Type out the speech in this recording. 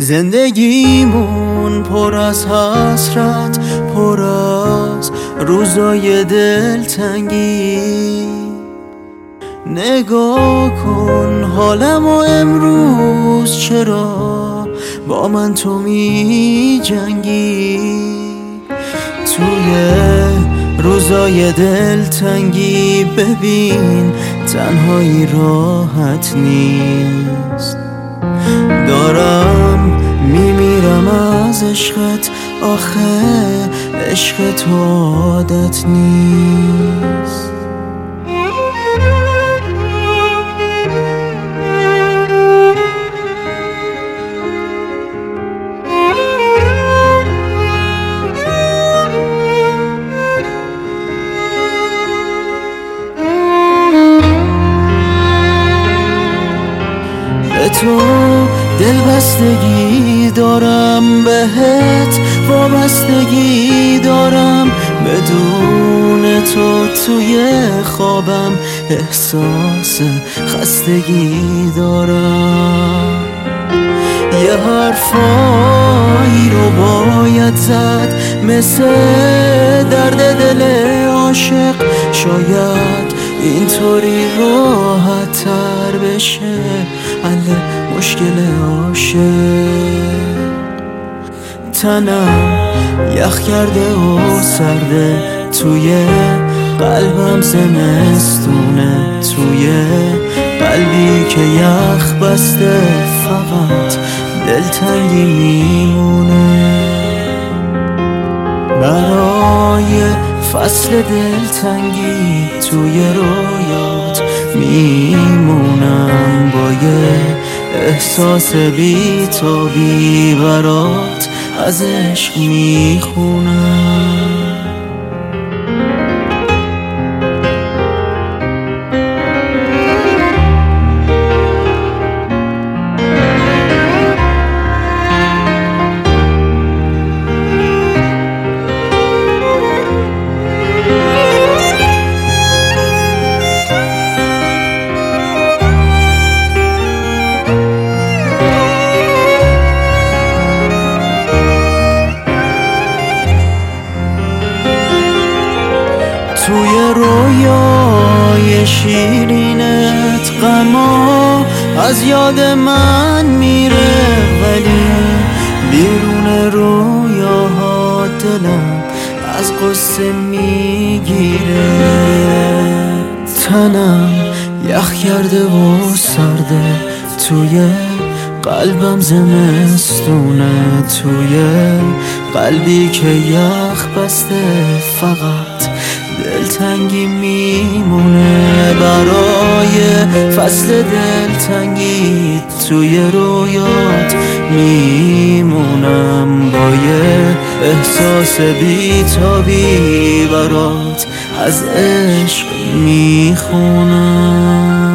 زندگیمون پر از حسرت، پر از روزای دلتنگی. نگاه کن حالم و امروز چرا با من تو می جنگی. توی روزای دلتنگی ببین تنهایی راحت نیست. دارم میمیرم از عشقت، آخه عشق تو عادت نیست. به تو دلبستگی دارم، بهت وابستگی دارم. بدون تو توی خوابم احساس خستگی دارم. یه حرفایی رو باید زد مثل درد دل عاشق، شاید اینطوری راحت تر بشه حل مشکل عاشق. تنم یخ کرده و سرده، توی قلبم زمستونه، توی قلبی که یخ بسته فقط دلتنگی میمونه. برای فصل دلتنگی توی رویات میمونم، با یه احساس بی‌تابی برات از عشق میخونم. توی رویای شیرینت غما از یاد من میره، ولی بیرون رویاها دلم از قصه میگیره. تنم یخ کرده و سرده، توی قلبم زمستونه، توی قلبی که یخ بسته فقط دلتنگی میمونه. برای فصل دلتنگی توی رویات میمونم، با یه احساس بی‌تابی برات از عشق میخونم.